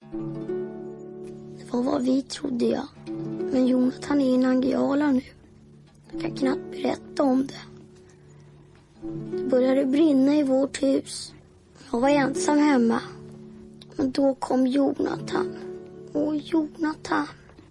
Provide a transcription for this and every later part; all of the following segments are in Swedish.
Det var vad vi trodde, ja. Men Jonathan är i Nangijala nu. Jag kan knappt berätta om det. Det började brinna i vårt hus. Jag var ensam hemma. Men då kom Jonathan. Åh, Jonathan.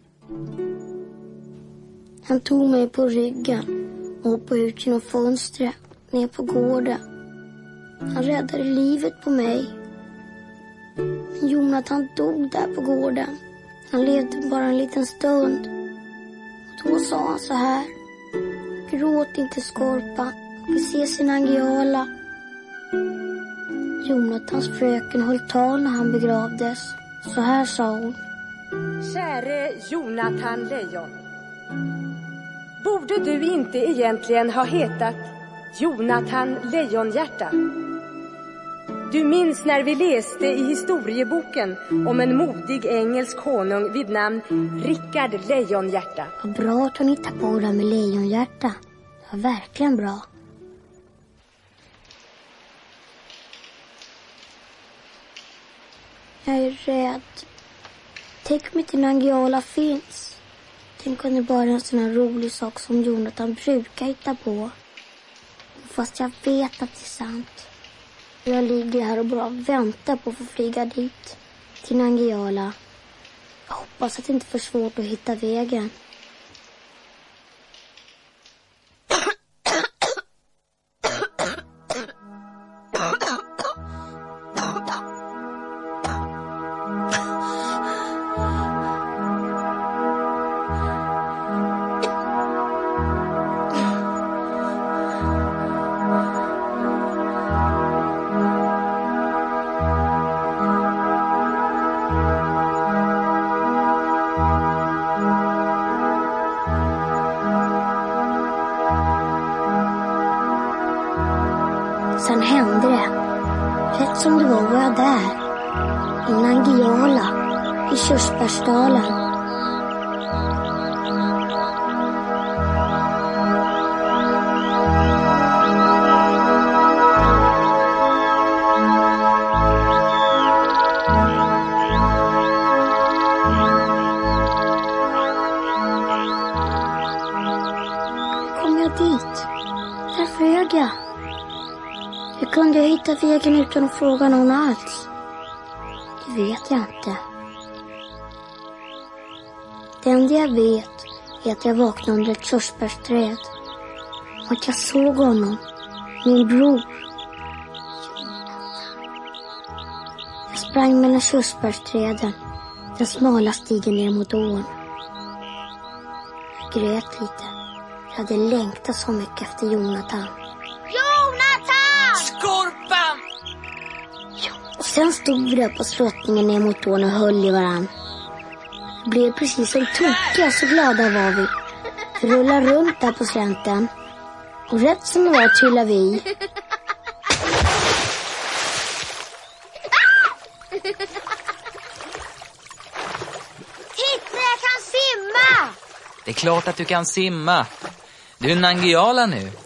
Han tog mig på ryggen och hoppade ut genom fönstret ner på gården. Han räddade livet på mig. Men Jonathan dog där på gården. Han levde bara en liten stund. Och då sa han så här: gråt inte, Skorpan. Vi ses i Nangijala. Jonathans fröken höll tal när han begravdes. Så här sa hon: käre Jonathan Lejon. Borde du inte egentligen ha hetat Jonathan Lejonhjärta? Du minns när vi läste i historieboken om en modig engelsk konung vid namn Rickard Lejonhjärta. Vad bra att hon hittade på det med Lejonhjärta. Det var verkligen bra. Jag är rädd. Tänk om inte Nangijala finns. Tänk om det bara är en sån här rolig sak som Jonathan brukar hitta på. Fast jag vet att det är sant. Jag ligger här och bara väntar på att få flyga dit. Till Nangijala. Jag hoppas att det inte är för svårt att hitta vägen. Sen hände det. Rätt som det var jag där. I Nangijala. I Körsbärsdalen. Kom jag dit? Där flög jag. Hur kunde jag hitta vägen utan att fråga någon alls? Det vet jag inte. Det enda jag vet är att jag vaknade under ett körsbärsträd. Och att jag såg honom. Min bror. Jag sprang mellan körsbärsträden. Den smala stigen ner mot ån. Jag grät lite. Jag hade längtat så mycket efter Jonathan. Skorpan! Ja, och sen stod vi där på slottningen ner mot ån och höll i varann. Det blev precis som tokiga, så glada var vi. Vi rullade runt där på slänten. Och rätt som det var trillade vi. Titta, jag kan simma! Det är klart att du kan simma. Du är i Nangijala nu.